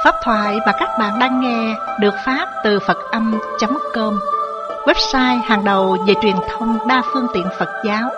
Pháp thoại mà các bạn đang nghe được phát từ Phật-âm.com, website hàng đầu về truyền thông đa phương tiện Phật giáo.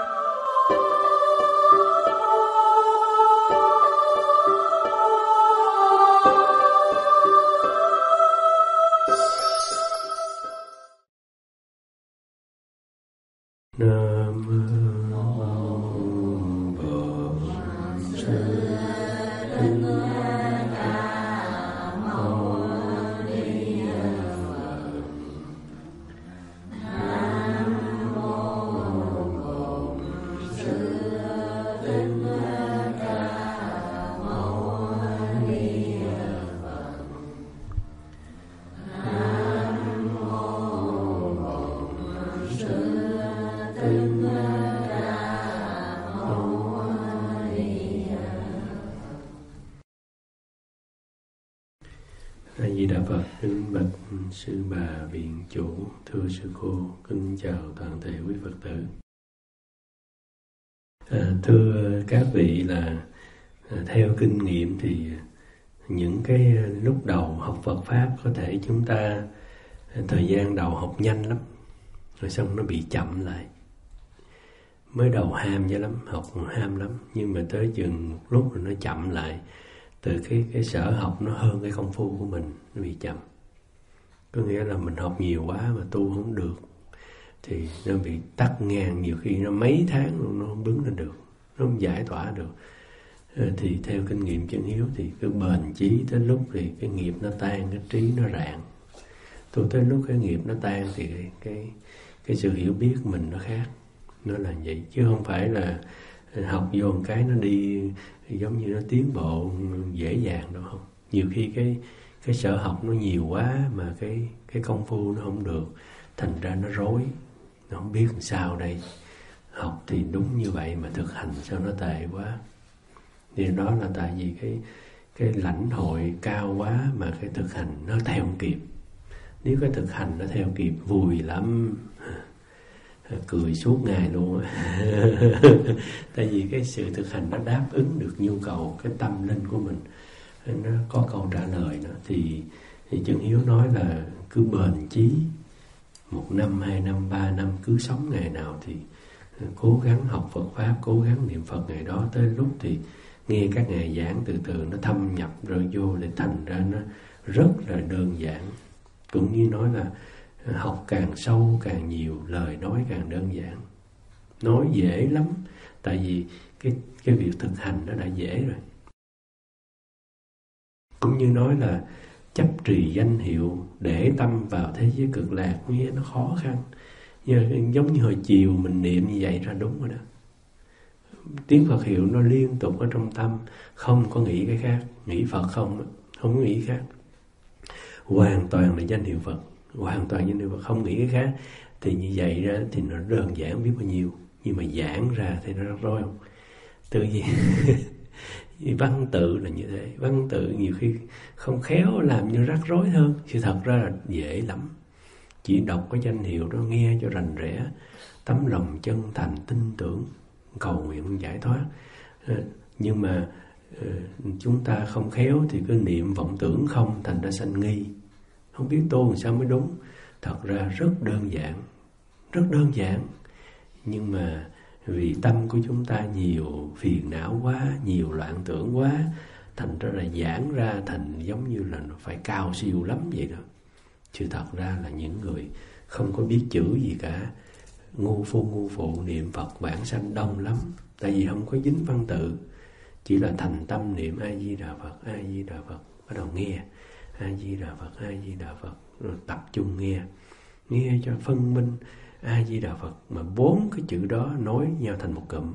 A Di Đà Phật. Kính bạch sư bà viện chủ, thưa sư cô, kính chào toàn thể quý Phật tử. Thưa các vị, là theo kinh nghiệm thì những cái lúc đầu học Phật pháp có thể chúng ta thời gian đầu học nhanh lắm, rồi xong nó bị chậm lại. Mới đầu ham dữ lắm, học ham lắm, nhưng mà tới chừng một lúc rồi nó chậm lại. Từ cái sở học nó hơn cái công phu của mình, nó bị chậm. Có nghĩa là mình học nhiều quá mà tu không được, thì nó bị tắc ngang, nhiều khi nó mấy tháng luôn nó không đứng lên được, nó không giải tỏa được. Thì theo kinh nghiệm chân hiếu thì cứ bền chí, tới lúc thì cái nghiệp nó tan, cái trí nó rạng. Tu tới lúc cái nghiệp nó tan thì cái sự hiểu biết mình nó khác. Nó là vậy, chứ không phải là học vô một cái nó đi giống như nó tiến bộ dễ dàng đâu. Không, nhiều khi cái sở học nó nhiều quá mà cái công phu nó không được, thành ra nó rối, nó không biết làm sao đây. Học thì đúng như vậy mà thực hành sao nó tệ quá. Thì đó là tại vì cái lãnh hội cao quá mà cái thực hành nó theo không kịp. Nếu cái thực hành nó theo kịp vui lắm, cười suốt ngày luôn. Tại vì cái sự thực hành nó đáp ứng được nhu cầu, cái tâm linh của mình, nó có câu trả lời đó. Thì chân hiếu nói là cứ bền chí, 1 năm, 2 năm, 3 năm, cứ sống ngày nào thì cố gắng học Phật pháp, cố gắng niệm Phật ngày đó. Tới lúc thì nghe các ngài giảng, từ từ nó thâm nhập rồi vô, để thành ra nó rất là đơn giản. Cũng như nói là học càng sâu càng nhiều, lời nói càng đơn giản. Nói dễ lắm, tại vì cái việc thực hành nó đã dễ rồi. Cũng như nói là chấp trì danh hiệu, để tâm vào thế giới cực lạc, nghe nó khó khăn. Nhưng giống như hồi chiều mình niệm như vậy ra đúng rồi đó. Tiếng Phật hiệu nó liên tục ở trong tâm, không có nghĩ cái khác. Nghĩ Phật không có nghĩ khác. Hoàn toàn là danh hiệu Phật, hoàn toàn danh hiệu Phật, không nghĩ cái khác. Thì như vậy ra thì nó đơn giản biết bao nhiêu. Nhưng mà giảng ra thì nó rắc rối không? Tự nhiên văn tự là như thế. Văn tự nhiều khi không khéo làm như rắc rối hơn. Chứ thật ra là dễ lắm. Chỉ đọc cái danh hiệu đó nghe cho rành rẽ, tấm lòng chân thành tin tưởng, cầu nguyện giải thoát. Nhưng mà chúng ta không khéo thì cứ niệm vọng tưởng không, thành ra sanh nghi, không biết tu làm sao mới đúng. Thật ra rất đơn giản, rất đơn giản. Nhưng mà vì tâm của chúng ta nhiều phiền não quá, nhiều loạn tưởng quá, thành ra là giảng ra thành giống như là nó phải cao siêu lắm vậy đó. Chứ thật ra là những người không có biết chữ gì cả, ngu phụ niệm Phật vãng sanh đông lắm. Tại vì không có dính văn tự, chỉ là thành tâm niệm A Di Đà Phật, A Di Đà Phật, bắt đầu nghe A Di Đà Phật, A Di Đà Phật, rồi tập trung nghe cho phân minh A Di Đà Phật. Mà 4 cái chữ đó nối nhau thành một cụm.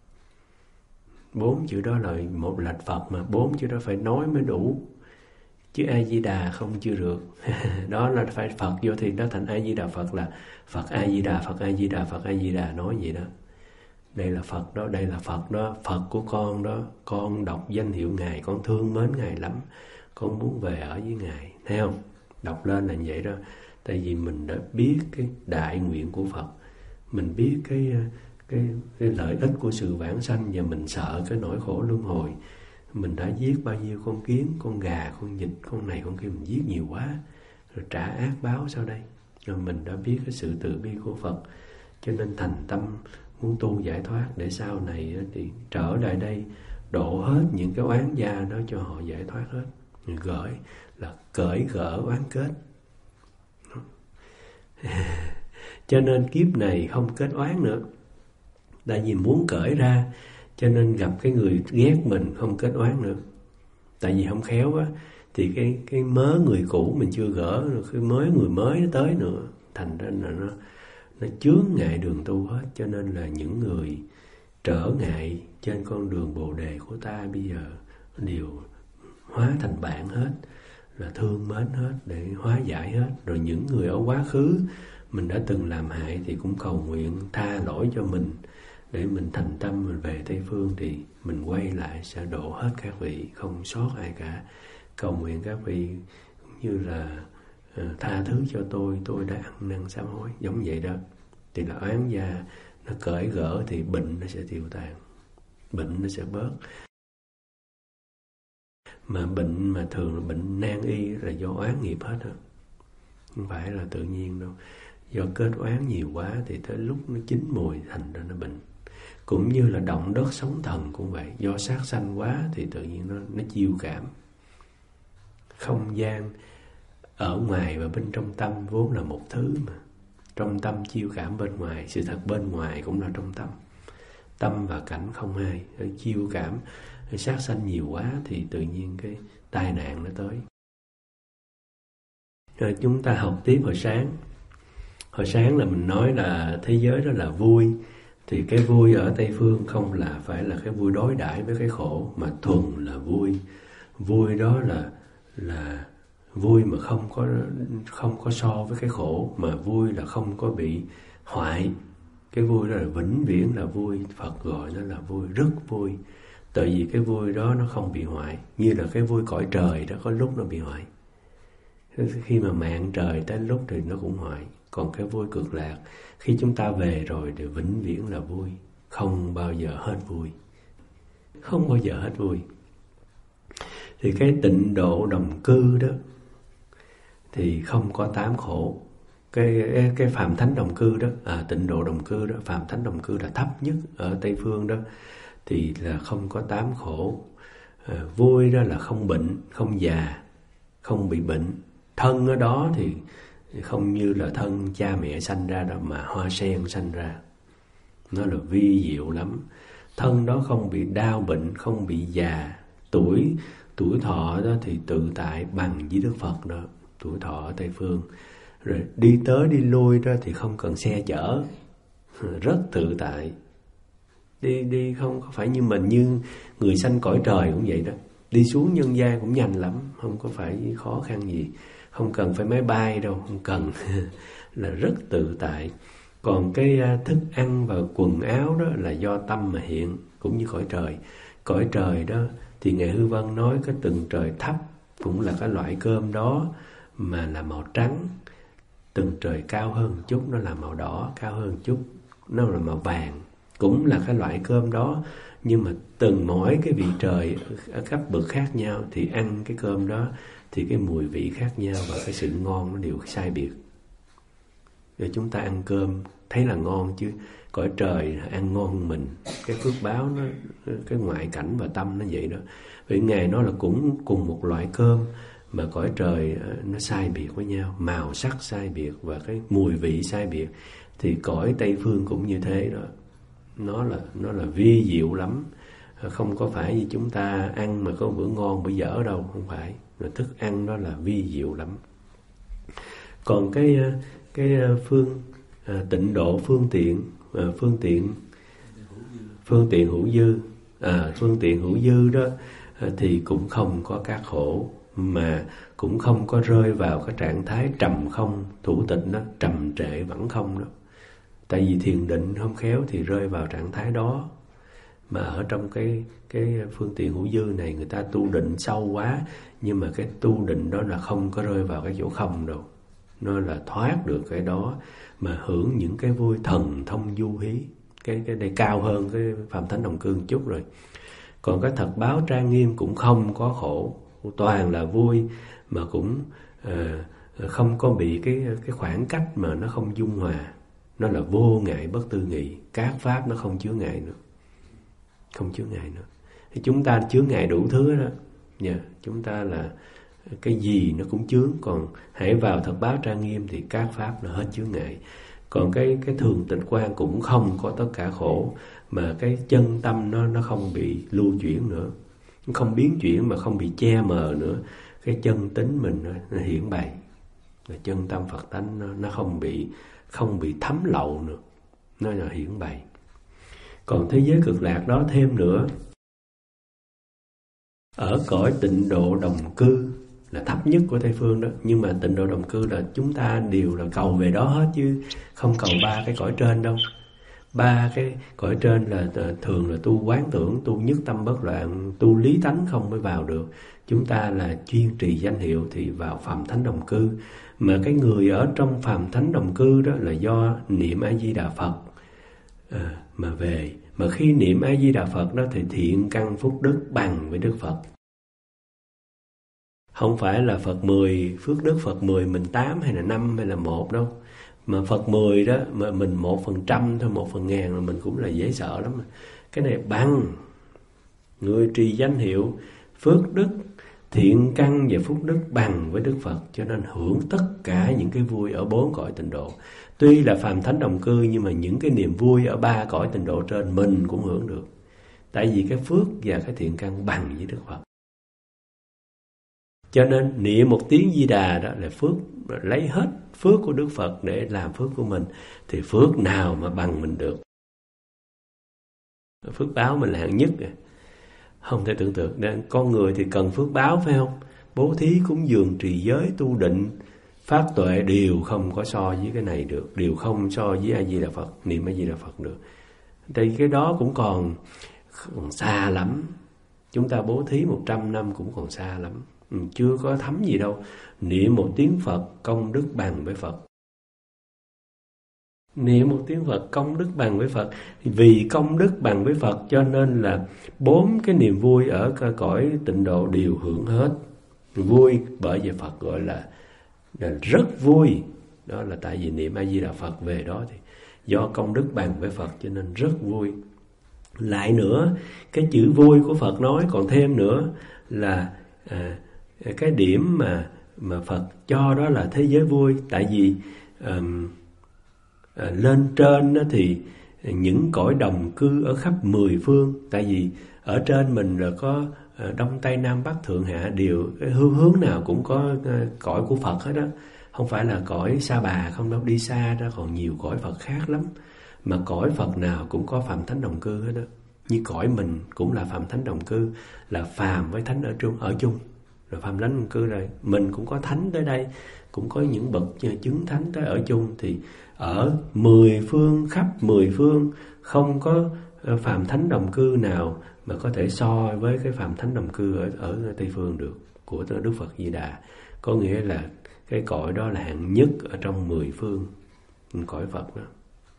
4 chữ đó là một lệch Phật, mà 4 chữ đó phải nói mới đủ, chứ A Di Đà không chưa được. Đó là phải Phật vô thì nó thành A Di Đà Phật, là Phật A Di Đà, Phật A Di Đà, Phật A Di Đà, nói vậy đó. Đây là Phật đó, đây là Phật đó, Phật của con đó. Con đọc danh hiệu Ngài, con thương mến Ngài lắm, con muốn về ở với Ngài. Thấy không? Đọc lên là vậy đó. Tại vì mình đã biết cái đại nguyện của Phật, mình biết cái lợi ích của sự vãng sanh, và mình sợ cái nỗi khổ luân hồi. Mình đã giết bao nhiêu con kiến, con gà, con vịt, con này con kia, mình giết nhiều quá, rồi trả ác báo sau đây. Rồi mình đã biết cái sự từ bi của Phật, cho nên thành tâm muốn tu giải thoát để sau này thì trở lại đây độ hết những cái oán gia đó cho họ giải thoát hết. Gửi là cởi gỡ oán kết. Cho nên kiếp này không kết oán nữa. Tại vì muốn cởi ra, cho nên gặp cái người ghét mình không kết oán nữa. Tại vì không khéo á, thì cái mớ người cũ mình chưa gỡ, rồi cái người mới nó tới nữa, thành ra là nó chướng ngại đường tu hết. Cho nên là những người trở ngại trên con đường Bồ Đề của ta bây giờ đều hóa thành bạn hết, là thương mến hết để hóa giải hết. Rồi những người ở quá khứ mình đã từng làm hại thì cũng cầu nguyện tha lỗi cho mình, để mình thành tâm mình về Tây Phương thì mình quay lại sẽ độ hết các vị, không sót ai cả. Cầu nguyện các vị cũng như là tha thứ cho tôi đã ăn năn sám hối, giống vậy đó. Thì là oán gia nó cởi gỡ thì bệnh nó sẽ tiêu tan, bệnh nó sẽ bớt. Mà bệnh mà thường là bệnh nan y là do oán nghiệp hết á, không phải là tự nhiên đâu. Do kết oán nhiều quá thì tới lúc nó chín mùi thành ra nó bệnh. Cũng như là động đất sóng thần cũng vậy, do sát sanh quá thì tự nhiên nó chiêu cảm. Không gian ở ngoài và bên trong tâm vốn là một thứ mà. Trong tâm chiêu cảm bên ngoài, sự thật bên ngoài cũng là trong tâm. Tâm và cảnh không hai, chiêu cảm sát sanh nhiều quá thì tự nhiên cái tai nạn nó tới. Rồi chúng ta học tiếp hồi sáng. Hồi sáng là mình nói là thế giới đó là vui. Thì cái vui ở Tây Phương không là phải là cái vui đối đãi với cái khổ, mà thuần là vui. Vui đó là vui mà không có so với cái khổ, mà vui là không có bị hoại. Cái vui đó là vĩnh viễn là vui, Phật gọi nó là vui, rất vui. Tại vì cái vui đó nó không bị hoại, như là cái vui cõi trời đó có lúc nó bị hoại. Khi mà mạng trời tới lúc thì nó cũng hoại. Còn cái vui cực lạc, khi chúng ta về rồi thì vĩnh viễn là vui, không bao giờ hết vui. Không bao giờ hết vui. Thì cái tịnh độ đồng cư đó thì không có 8 khổ. Cái phàm thánh đồng cư đó, tịnh độ đồng cư đó, phàm thánh đồng cư là thấp nhất ở Tây Phương đó, thì là không có 8 khổ. Vui đó là không bệnh, không già, không bị bệnh. Thân ở đó thì không như là thân cha mẹ sanh ra đâu, mà hoa sen sanh ra. Nó là vi diệu lắm. Thân đó không bị đau bệnh, không bị già. Tuổi thọ đó thì tự tại bằng với Đức Phật đó. Tuổi thọ ở Tây Phương. Rồi đi tới đi lui đó thì không cần xe chở, rất tự tại. Đi không phải như mình, như người sanh cõi trời cũng vậy đó. Đi xuống nhân gian cũng nhanh lắm, không có phải khó khăn gì. Không cần phải máy bay đâu, không cần. Là rất tự tại. Còn cái thức ăn và quần áo đó là do tâm mà hiện, cũng như cõi trời. Cõi trời đó thì Ngài Hư Vân nói cái tầng trời thấp cũng là cái loại cơm đó mà là màu trắng. Tầng trời cao hơn chút nó là màu đỏ, cao hơn chút nó là màu vàng. Cũng là cái loại cơm đó, nhưng mà từng mỗi cái vị trời ở cấp bậc khác nhau thì ăn cái cơm đó thì cái mùi vị khác nhau và cái sự ngon nó đều sai biệt. Rồi chúng ta ăn cơm thấy là ngon, chứ cõi trời ăn ngon hơn mình. Cái phước báo nó, cái ngoại cảnh và tâm nó vậy đó. Vì Ngài nói là cũng cùng một loại cơm mà cõi trời nó sai biệt với nhau, màu sắc sai biệt và cái mùi vị sai biệt. Thì cõi Tây Phương cũng như thế đó. Nó là vi diệu lắm. Không có phải như chúng ta ăn mà có bữa ngon bữa dở đâu, không phải. Mà thức ăn đó là vi diệu lắm. Còn cái tịnh độ phương tiện hữu dư, phương tiện hữu dư đó thì cũng không có các khổ, mà cũng không có rơi vào cái trạng thái trầm không, thủ tịch nó trầm trệ vẫn không đó. Tại vì thiền định không khéo thì rơi vào trạng thái đó. Mà ở trong cái phương tiện hữu dư này người ta tu định sâu quá, nhưng mà cái tu định đó là không có rơi vào cái chỗ không đâu. Nó là thoát được cái đó mà hưởng những cái vui thần thông du hí. Cái đây cao hơn cái phàm thánh đồng cư một chút rồi. Còn cái thật báo trang nghiêm cũng không có khổ, toàn là vui, mà cũng không có bị cái khoảng cách mà nó không dung hòa. Nó là vô ngại bất tư nghị, các pháp nó không chứa ngại nữa, không chứa ngại nữa. Thì chúng ta chứa ngại đủ thứ đó. Chúng ta là cái gì nó cũng chướng, còn hãy vào thật báo trang nghiêm thì các pháp nó hết chướng ngại. Còn cái thường tịch quan cũng không có tất cả khổ, mà cái chân tâm nó không bị lưu chuyển nữa, không biến chuyển mà không bị che mờ nữa. Cái chân tính mình nó hiển bày, là chân tâm Phật tánh nó không bị thấm lậu nữa, nó là hiển bày. Còn thế giới cực lạc đó thêm nữa, ở cõi tịnh độ đồng cư là thấp nhất của Tây phương đó, nhưng mà tịnh độ đồng cư là chúng ta đều là cầu về đó hết, chứ không cầu ba cái cõi trên đâu. Ba cái cõi trên là thường là tu quán tưởng, tu nhất tâm bất loạn, tu lý tánh không mới vào được. Chúng ta là chuyên trì danh hiệu thì vào Phạm Thánh Đồng Cư. Mà cái người ở trong Phạm Thánh Đồng Cư đó là do niệm A Di Đà Phật mà về. Mà khi niệm A Di Đà Phật đó thì thiện căn phúc đức bằng với Đức Phật. Không phải là Phật 10, phước đức Phật 10 mình 8 hay là 5 hay là 1 đâu. Mà Phật 10 đó mà mình 1% thôi, 1/1000 là mình cũng là dễ sợ lắm. Cái này bằng người trì danh hiệu, phước đức, thiện căn và phúc đức bằng với Đức Phật, cho nên hưởng tất cả những cái vui ở 4 cõi tịnh độ. Tuy là Phàm Thánh Đồng Cư nhưng mà những cái niềm vui ở 3 cõi tịnh độ trên mình cũng hưởng được. Tại vì cái phước và cái thiện căn bằng với Đức Phật. Cho nên niệm một tiếng Di Đà đó là phước, lấy hết phước của Đức Phật để làm phước của mình, thì phước nào mà bằng mình được. Phước báo mình là hạng nhất, không thể tưởng tượng. Nên con người thì cần phước báo, phải không? Bố thí, cúng dường, trì giới, tu định, phát tuệ đều không có so với cái này được, đều không so với A Di Đà Phật, niệm A Di Đà Phật được. Thì cái đó cũng còn xa lắm. Chúng ta bố thí 100 năm cũng còn xa lắm, chưa có thấm gì đâu. Niệm một tiếng Phật công đức bằng với Phật. Niệm một tiếng Phật công đức bằng với Phật. Vì công đức bằng với Phật cho nên là 4 cái niềm vui ở cõi tịnh độ đều hưởng hết. Vui bởi vì Phật gọi là rất vui. Đó là tại vì niệm A Di Đà Phật về đó thì do công đức bằng với Phật cho nên rất vui. Lại nữa, cái chữ vui của Phật nói còn thêm nữa là cái điểm mà Phật cho đó là thế giới vui. Tại vì lên trên đó thì những cõi đồng cư ở khắp 10 phương. Tại vì ở trên mình là có Đông Tây Nam Bắc Thượng Hạ đều, cái hướng nào cũng có cõi của Phật hết đó. Không phải là cõi Sa Bà không đâu, đi xa ra còn nhiều cõi Phật khác lắm. Mà cõi Phật nào cũng có Phạm Thánh Đồng Cư hết đó. Như cõi mình cũng là Phạm Thánh Đồng Cư, là phàm với thánh ở chung. Rồi Phạm Thánh Đồng Cư rồi mình cũng có thánh tới đây, cũng có những bậc chứng thánh tới ở chung. Thì ở 10 phương, khắp 10 phương không có Phạm Thánh Đồng Cư nào mà có thể so với cái Phạm Thánh Đồng Cư ở Tây phương được, của Đức Phật Di Đà. Có nghĩa là cái cõi đó là hạng nhất ở trong 10 phương, cõi Phật đó.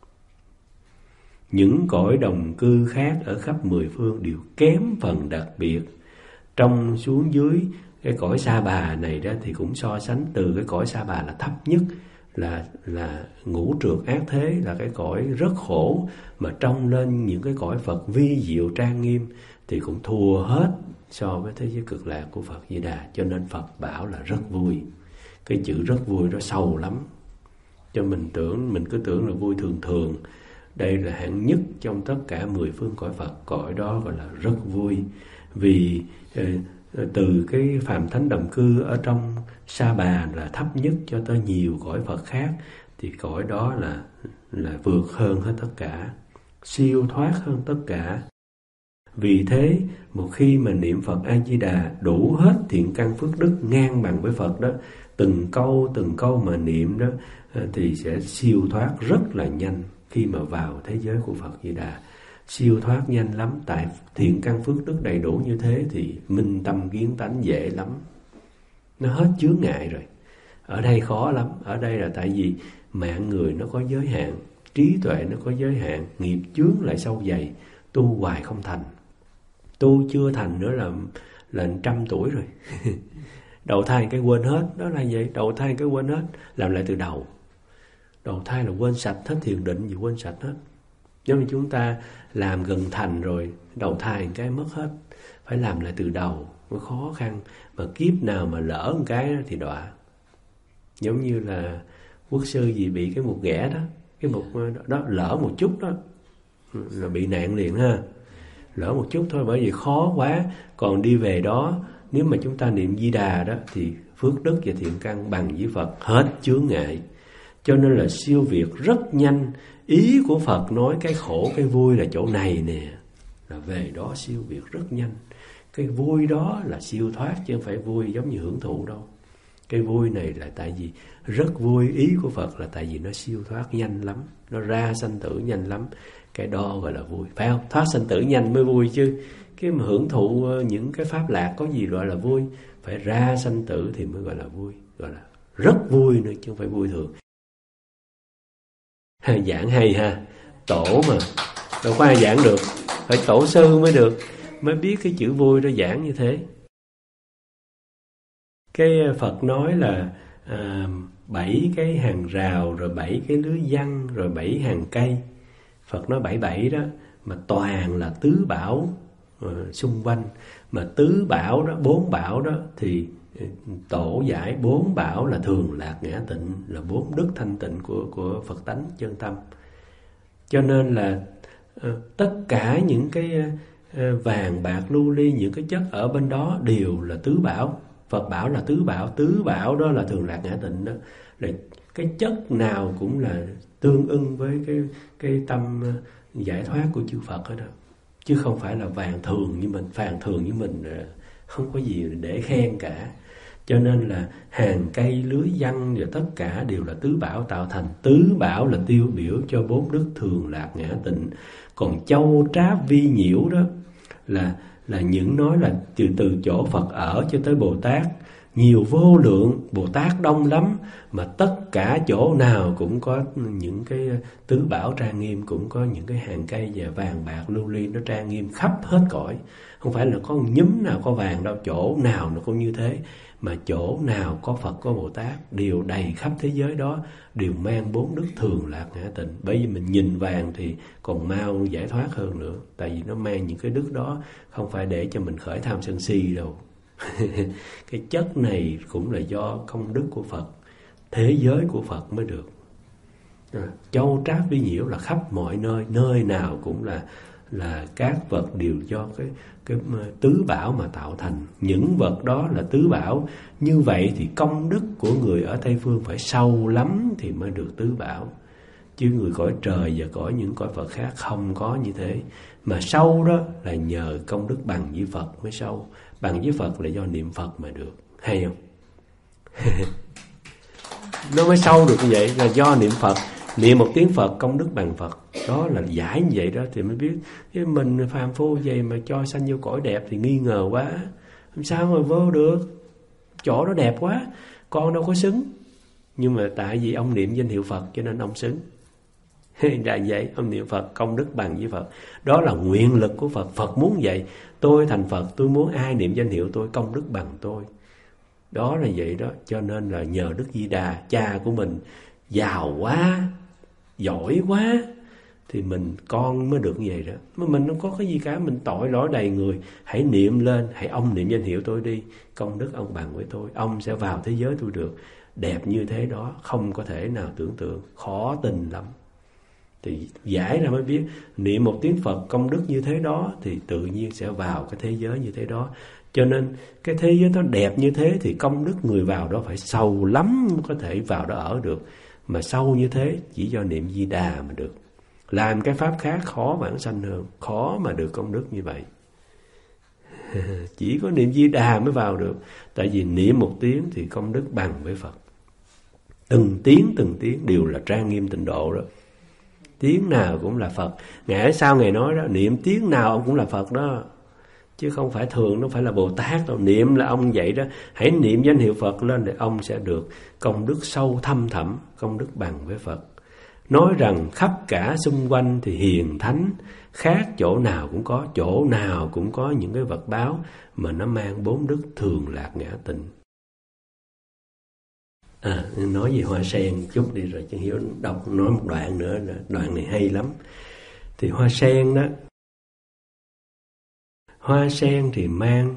Những cõi đồng cư khác ở khắp 10 phương đều kém phần đặc biệt. Trong xuống dưới cái cõi Sa Bà này đó thì cũng so sánh từ cái cõi Sa Bà là thấp nhất, là ngũ trượt ác thế, là cái cõi rất khổ, mà trông lên những cái cõi Phật vi diệu trang nghiêm thì cũng thua hết so với thế giới cực lạc của Phật Di Đà. Cho nên Phật bảo là rất vui. Cái chữ rất vui đó sâu lắm, cho mình cứ tưởng là vui thường thường. Đây là hạng nhất trong tất cả 10 phương cõi Phật, cõi đó gọi là rất vui. Vì từ cái Phạm Thánh Đồng Cư ở trong Sa Bà là thấp nhất cho tới nhiều cõi Phật khác, thì cõi đó là vượt hơn hết tất cả, siêu thoát hơn tất cả. Vì thế một khi mà niệm Phật A Di Đà đủ hết thiện căn phước đức ngang bằng với Phật đó, từng câu mà niệm đó thì sẽ siêu thoát rất là nhanh. Khi mà vào thế giới của Phật Di Đà siêu thoát nhanh lắm. Tại thiện căn phước đức đầy đủ như thế thì minh tâm kiến tánh dễ lắm, nó hết chướng ngại rồi. Ở đây khó lắm. Ở đây là tại vì mạng người nó có giới hạn, trí tuệ nó có giới hạn, nghiệp chướng lại sâu dày, tu hoài không thành. Tu chưa thành nữa là 100 tuổi rồi. Đầu thai cái quên hết. Đó là vậy, đầu thai cái quên hết. Làm lại từ đầu. Đầu thai là quên sạch hết, thiền định gì quên sạch hết. Nếu như chúng ta làm gần thành rồi, đầu thai cái mất hết. Phải làm lại từ đầu, nó khó khăn. Mà kiếp nào mà lỡ một cái thì đọa. Giống như là quốc sư gì bị cái mụt ghẻ đó, cái mụt đó lỡ một chút đó là bị nạn liền ha. Lỡ một chút thôi, bởi vì khó quá. Còn đi về đó, nếu mà chúng ta niệm Di Đà đó thì phước đức và thiện căn bằng với Phật, hết chướng ngại. Cho nên là siêu việt rất nhanh. Ý của Phật nói cái khổ cái vui là chỗ này nè, là về đó siêu việt rất nhanh. Cái vui đó là siêu thoát, chứ không phải vui giống như hưởng thụ đâu. Cái vui này là tại vì rất vui. Ý của Phật là tại vì nó siêu thoát nhanh lắm, nó ra sanh tử nhanh lắm. Cái đó gọi là vui, phải không? Thoát sanh tử nhanh mới vui chứ. Cái mà hưởng thụ những cái pháp lạc có gì gọi là vui? Phải ra sanh tử thì mới gọi là vui. Gọi là rất vui nữa, chứ không phải vui thường. Giảng hay ha. Tổ mà đâu có ai giảng được, phải tổ sư mới được, mới biết cái chữ vui đó giảng như thế. Cái Phật nói là 7 cái hàng rào, rồi 7 cái lưới giăng, rồi 7 hàng cây. Phật nói 77 đó, mà toàn là tứ bảo xung quanh. Mà tứ bảo đó, 4 bảo đó thì tổ giải 4 bảo là thường lạc ngã tịnh, là 4 đức thanh tịnh của Phật tánh chân tâm. Cho nên là tất cả những cái vàng bạc lưu ly, những cái chất ở bên đó đều là tứ bảo. Phật bảo là tứ bảo đó là thường lạc ngã tịnh đó. Là cái chất nào cũng là tương ưng với cái tâm giải thoát của chư Phật hết đó. Chứ không phải là vàng thường như mình, vàng thường như mình không có gì để khen cả. Cho nên là hàng cây, lưới giăng và tất cả đều là tứ bảo tạo thành. Tứ bảo là tiêu biểu cho 4 đức thường lạc ngã tịnh. Còn châu tráp vi nhiễu đó là những nói là từ chỗ Phật ở cho tới Bồ Tát, nhiều vô lượng, Bồ Tát đông lắm, mà tất cả chỗ nào cũng có những cái tứ bảo trang nghiêm, cũng có những cái hàng cây và vàng bạc lưu ly nó trang nghiêm khắp hết cõi. Không phải là có nhúm nào có vàng đâu, chỗ nào nó cũng như thế, mà chỗ nào có Phật có Bồ Tát đều đầy khắp thế giới đó, đều mang 4 đức thường lạc ngã tịnh. Bởi vì mình nhìn vàng thì còn mau giải thoát hơn nữa, tại vì nó mang những cái đức đó, không phải để cho mình khởi tham sân si đâu. Cái chất này cũng là do công đức của Phật, thế giới của Phật mới được. Châu tráp vi nhiễu là khắp mọi nơi, nơi nào cũng là các vật đều do cái tứ bảo mà tạo thành. Những vật đó là tứ bảo. Như vậy thì công đức của người ở Tây Phương phải sâu lắm thì mới được tứ bảo. Chứ người cõi trời và cõi những cõi Phật khác không có như thế. Mà sâu đó là nhờ công đức bằng với Phật mới sâu. Bằng với Phật là do niệm Phật mà được. Hay không? Nó mới sâu được như vậy là do niệm Phật. Niệm một tiếng Phật công đức bằng Phật. Đó là giải như vậy đó thì mới biết. Chứ mình phàm phu vậy mà cho sanh vô cõi đẹp thì nghi ngờ quá. Làm sao mà vô được? Chỗ đó đẹp quá, con đâu có xứng. Nhưng mà tại vì ông niệm danh hiệu Phật cho nên ông xứng. Là vậy, ông niệm Phật công đức bằng với Phật. Đó là nguyện lực của Phật. Phật muốn vậy. Tôi thành Phật, tôi muốn ai niệm danh hiệu tôi công đức bằng tôi. Đó là vậy đó. Cho nên là nhờ Đức Di Đà, cha của mình giàu quá, giỏi quá, thì mình con mới được như vậy đó. Mà mình không có cái gì cả, mình tội lỗi đầy người. Hãy niệm lên, hãy ông niệm danh hiệu tôi đi, công đức ông bằng với tôi, ông sẽ vào thế giới tôi được. Đẹp như thế đó, không có thể nào tưởng tượng, khó tin lắm. Thì giải ra mới biết, niệm một tiếng Phật công đức như thế đó thì tự nhiên sẽ vào cái thế giới như thế đó. Cho nên cái thế giới đó đẹp như thế thì công đức người vào đó phải sâu lắm mới có thể vào đó ở được. Mà sâu như thế chỉ do niệm Di Đà mà được. Làm cái pháp khác khó vãng sanh hơn, khó mà được công đức như vậy. Chỉ có niệm Di Đà mới vào được. Tại vì niệm một tiếng thì công đức bằng với Phật. Từng tiếng đều là trang nghiêm tịnh độ đó. Tiếng nào cũng là Phật. Ngày sau Ngài nói đó, niệm tiếng nào ông cũng là Phật đó. Chứ không phải thường, nó phải là Bồ Tát đâu. Niệm là ông vậy đó. Hãy niệm danh hiệu Phật lên để ông sẽ được công đức sâu thâm thẳm, công đức bằng với Phật. nói rằng khắp cả xung quanh thì hiền thánh, khác chỗ nào cũng có những cái vật báo mà nó mang 4 đức thường lạc ngã tịnh. Nói về hoa sen chút đi rồi Chân Hiếu nói một đoạn nữa, đoạn này hay lắm. Thì hoa sen đó, hoa sen thì mang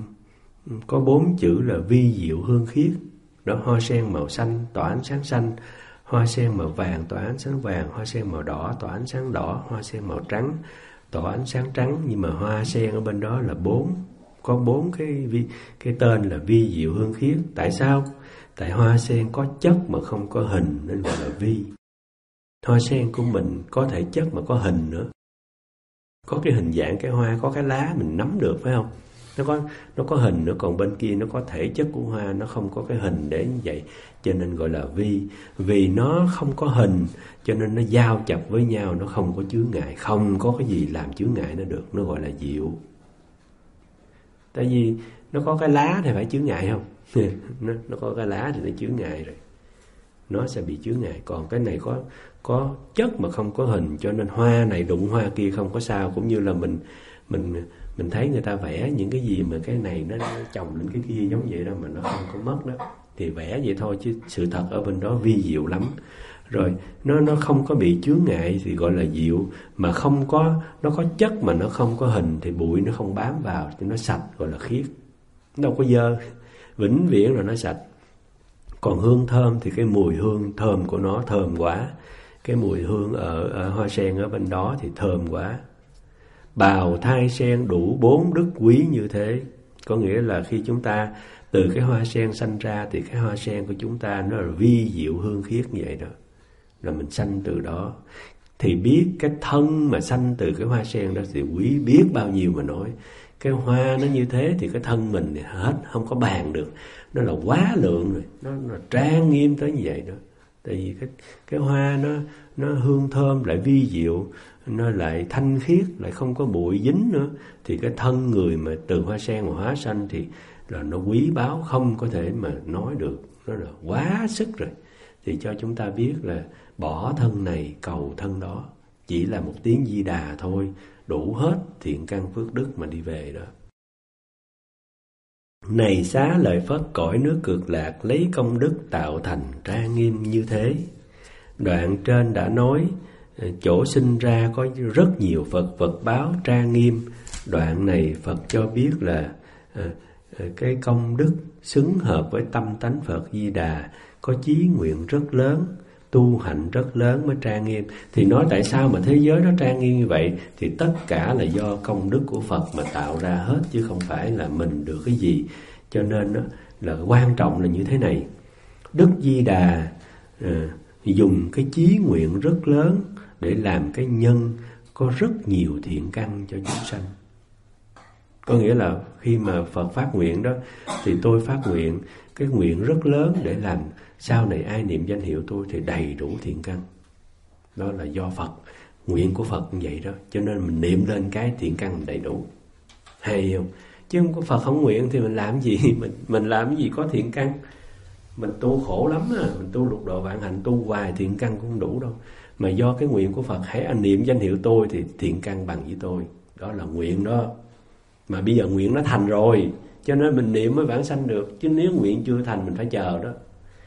có 4 chữ là vi diệu hương khiết. Đó, hoa sen màu xanh tỏa ánh sáng xanh, hoa sen màu vàng tỏa ánh sáng vàng, hoa sen màu đỏ tỏa ánh sáng đỏ, hoa sen màu trắng tỏa ánh sáng trắng. Nhưng mà hoa sen ở bên đó là 4, có 4 cái tên là vi diệu hương khiết. Tại sao? Tại hoa sen có chất mà không có hình nên gọi là vi. Hoa sen của mình có thể chất mà có hình nữa, có cái hình dạng cái hoa, có cái lá mình nắm được, phải không? Nó có hình nữa, còn bên kia nó có thể chất của hoa, nó không có cái hình để như vậy, cho nên gọi là vi. Vì nó không có hình cho nên nó giao chập với nhau, nó không có chướng ngại, không có cái gì làm chướng ngại nó được, nó gọi là diệu. Tại vì nó có cái lá thì phải chướng ngại không? Nó có cái lá thì nó chướng ngại rồi, nó sẽ bị chướng ngại. Còn cái này có chất mà không có hình, cho nên hoa này đụng hoa kia không có sao. Cũng như là mình thấy người ta vẽ những cái gì mà cái này nó chồng lên cái kia giống vậy đó mà nó không có mất đó, thì vẽ vậy thôi, chứ sự thật ở bên đó vi diệu lắm. Rồi nó không có bị chướng ngại thì gọi là diệu, mà nó có chất mà nó không có hình thì bụi nó không bám vào, thì nó sạch, gọi là khiết. Nó đâu có dơ, vĩnh viễn là nó sạch. Còn hương thơm thì cái mùi hương thơm của nó thơm quá. Cái mùi hương ở hoa sen ở bên đó thì thơm quá. Bào thai sen đủ 4 đức quý như thế. Có nghĩa là khi chúng ta từ cái hoa sen sanh ra thì cái hoa sen của chúng ta nó là vi diệu hương khiết như vậy đó. Là mình sanh từ đó. Thì biết cái thân mà sanh từ cái hoa sen đó thì quý biết bao nhiêu mà nói. Cái hoa nó như thế thì cái thân mình thì hết, không có bàn được. Nó là quá lượng rồi, nó trang nghiêm tới như vậy đó. Tại vì cái hoa nó hương thơm lại vi diệu, nó lại thanh khiết, lại không có bụi dính nữa, thì cái thân người mà từ hoa sen mà hóa sanh thì là nó quý báu, không có thể mà nói được, nó là quá sức rồi. Thì cho chúng ta biết là bỏ thân này cầu thân đó, chỉ là một tiếng Di Đà thôi, đủ hết thiện căn phước đức mà đi về đó. Này xá lợi Phất, cõi nước Cực Lạc lấy công đức tạo thành trang nghiêm như thế. Đoạn trên đã nói chỗ sinh ra có rất nhiều vật báo trang nghiêm. Đoạn này Phật cho biết là cái công đức xứng hợp với tâm tánh Phật Di Đà, có chí nguyện rất lớn, tu hạnh rất lớn mới trang nghiêm. Thì nói tại sao mà thế giới nó trang nghiêm như vậy? Thì tất cả là do công đức của Phật mà tạo ra hết, chứ không phải là mình được cái gì. Cho nên đó, là quan trọng là như thế này. Đức Di Đà dùng cái chí nguyện rất lớn để làm cái nhân có rất nhiều thiện căn cho chúng sanh. Có nghĩa là khi mà Phật phát nguyện đó, thì tôi phát nguyện cái nguyện rất lớn để làm sau này ai niệm danh hiệu tôi thì đầy đủ thiện căn. Đó là do Phật, nguyện của Phật như vậy đó. Cho nên mình niệm lên cái thiện căn đầy đủ. Hay không? Chứ không có Phật không nguyện thì mình làm gì? Mình làm cái gì có thiện căn? Mình tu khổ lắm á, mình tu lục độ vạn hạnh, tu hoài thiện căn cũng không đủ đâu. Mà do cái nguyện của Phật, hãy anh niệm danh hiệu tôi thì thiện căn bằng với tôi. Đó là nguyện đó. Mà bây giờ nguyện nó thành rồi, cho nên mình niệm mới vãng sanh được. Chứ nếu nguyện chưa thành mình phải chờ đó.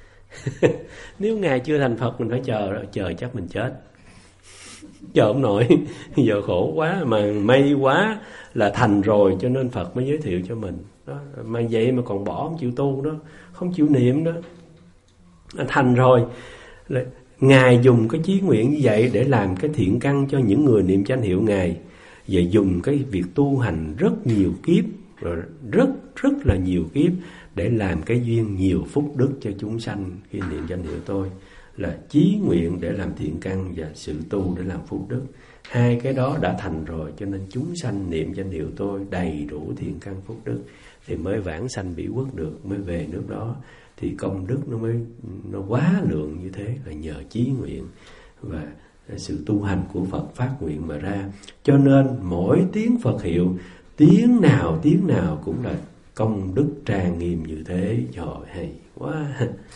Nếu Ngài chưa thành Phật mình phải chờ đó. Chờ chắc mình chết, chờ ông nội. Giờ khổ quá, mà may quá là thành rồi cho nên Phật mới giới thiệu cho mình đó. Mà vậy mà còn bỏ không chịu tu đó, không chịu niệm đó. Thành rồi, Ngài dùng cái chí nguyện như vậy để làm cái thiện căn cho những người niệm danh hiệu Ngài. Và dùng cái việc tu hành rất nhiều kiếp, rồi rất là nhiều kiếp để làm cái duyên nhiều phúc đức cho chúng sanh khi niệm danh hiệu tôi. Là chí nguyện để làm thiện căn và sự tu để làm phúc đức. Hai cái đó đã thành rồi, cho nên chúng sanh niệm danh hiệu tôi đầy đủ thiện căn phúc đức thì mới vãng sanh Bỉ Quốc được, mới về nước đó. Thì công đức nó quá lượng như thế là nhờ chí nguyện và sự tu hành của Phật phát nguyện mà ra. Cho nên mỗi tiếng Phật hiệu, tiếng nào cũng là công đức trang nghiêm như thế. Trời hay quá.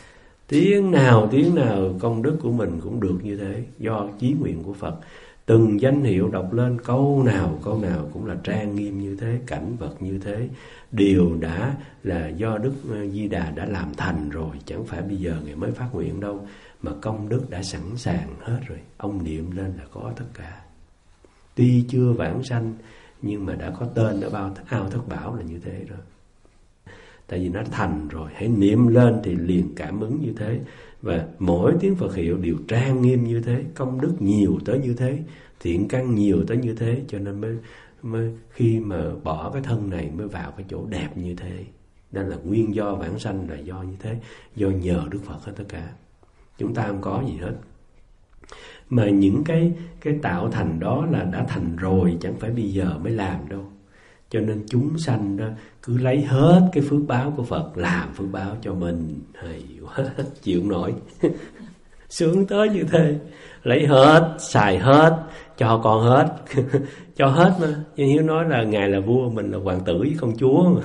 Tiếng nào công đức của mình cũng được như thế, do chí nguyện của Phật. Từng danh hiệu đọc lên câu nào cũng là trang nghiêm như thế, cảnh vật như thế, đều đã là do Đức Di Đà đã làm thành rồi, chẳng phải bây giờ Ngài mới phát nguyện đâu, mà công đức đã sẵn sàng hết rồi. Ông niệm lên là có tất cả. Tuy chưa vãng sanh nhưng mà đã có tên ở ao Thất Bảo là như thế rồi. Tại vì nó thành rồi, hãy niệm lên thì liền cảm ứng như thế. Và mỗi tiếng Phật hiệu đều trang nghiêm như thế, công đức nhiều tới như thế, thiện căn nhiều tới như thế, cho nên mới khi mà bỏ cái thân này mới vào cái chỗ đẹp như thế. Đó là nguyên do vãng sanh là do như thế, do nhờ Đức Phật hết tất cả. Chúng ta không có gì hết. Mà những cái tạo thành đó là đã thành rồi, chẳng phải bây giờ mới làm đâu. Cho nên chúng sanh đó cứ lấy hết cái phước báo của Phật làm phước báo cho mình. Hay quá, chịu không nổi. Sướng tới như thế. Lấy hết, xài hết, cho con hết. Cho hết mà. Như Hiếu nói là Ngài là vua, mình là hoàng tử với công chúa.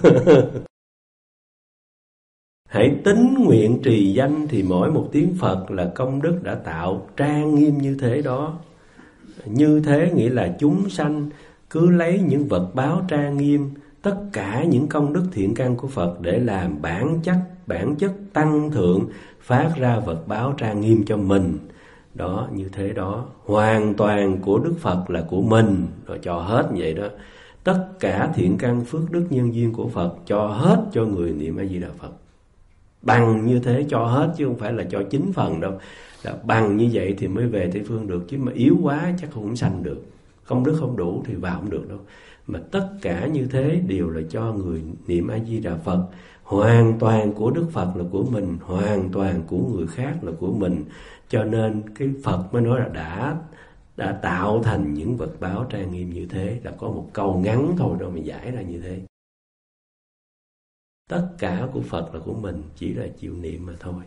Hãy tín nguyện trì danh thì mỗi một tiếng Phật là công đức đã tạo trang nghiêm như thế đó. Như thế nghĩa là chúng sanh cứ lấy những vật báo trang nghiêm, tất cả những công đức thiện căn của Phật để làm bản chất tăng thượng, phát ra vật báo trang nghiêm cho mình. Đó, như thế đó, hoàn toàn của Đức Phật là của mình, rồi cho hết vậy đó. Tất cả thiện căn phước đức nhân duyên của Phật cho hết cho người niệm A Di Đà Phật. Bằng như thế cho hết, chứ không phải là cho 9 phần đâu. Là bằng như vậy thì mới về Tây Phương được, chứ mà yếu quá chắc không sanh được. Công đức không đủ thì vào không được đâu. Mà tất cả như thế đều là cho người niệm A Di Đà Phật. Hoàn toàn của Đức Phật là của mình, hoàn toàn của người khác là của mình. Cho nên cái Phật mới nói là đã tạo thành những vật báo trang nghiêm như thế. Là có một câu ngắn thôi đâu mà giải ra như thế. Tất cả của Phật là của mình, chỉ là chịu niệm mà thôi.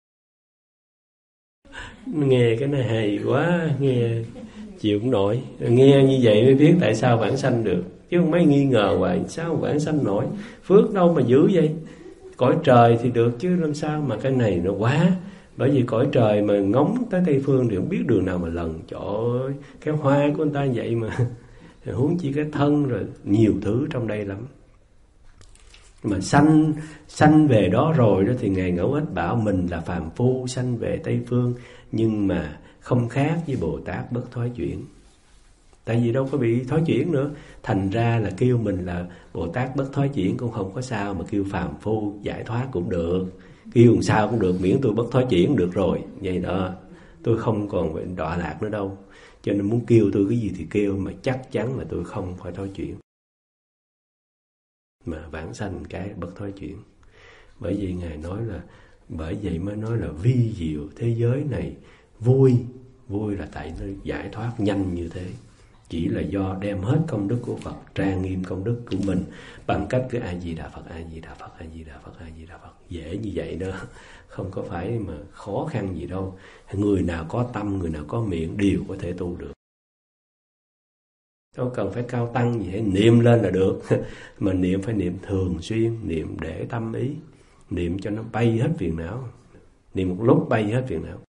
Nghe cái này hay quá, nghe chịu cũng nổi. Nghe như vậy mới biết tại sao vãng sanh được. Chứ không mấy nghi ngờ hoài, sao vãng sanh nổi. Phước đâu mà dữ vậy. Cõi trời thì được chứ làm sao mà cái này nó quá. Bởi vì cõi trời mà ngóng tới Tây Phương thì không biết đường nào mà lần. Trời ơi, cái hoa của người ta vậy mà. Huống chi cái thân rồi, nhiều thứ trong đây lắm. Mà sanh về đó rồi đó thì Ngài Ngẫu Ích bảo mình là phàm phu sanh về Tây Phương, nhưng mà không khác với Bồ Tát bất thoái chuyển. Tại vì đâu có bị thoái chuyển nữa. Thành ra là kêu mình là Bồ Tát bất thoái chuyển cũng không có sao, mà kêu phàm phu giải thoát cũng được. Kêu làm sao cũng được, miễn tôi bất thoái chuyển được rồi. Vậy đó, tôi không còn bị đọa lạc nữa đâu. Cho nên muốn kêu tôi cái gì thì kêu, mà chắc chắn là tôi không phải thoái chuyển. Mà vãng sanh cái bất thoái chuyển. Bởi vì Ngài nói là, bởi vậy mới nói là vi diệu thế giới này vui là tại nó giải thoát nhanh như thế. Chỉ là do đem hết công đức của Phật, trang nghiêm công đức của mình bằng cách cứ A Di Đà Phật, A Di Đà Phật, A Di Đà Phật, A Di Đà Phật. Dễ như vậy đó, không có phải mà khó khăn gì đâu. Người nào có tâm, người nào có miệng đều có thể tu được. Đâu cần phải cao tăng gì hết, niệm lên là được. Mà niệm phải niệm thường xuyên, niệm để tâm ý, niệm cho nó bay hết phiền não. Niệm một lúc bay hết phiền não.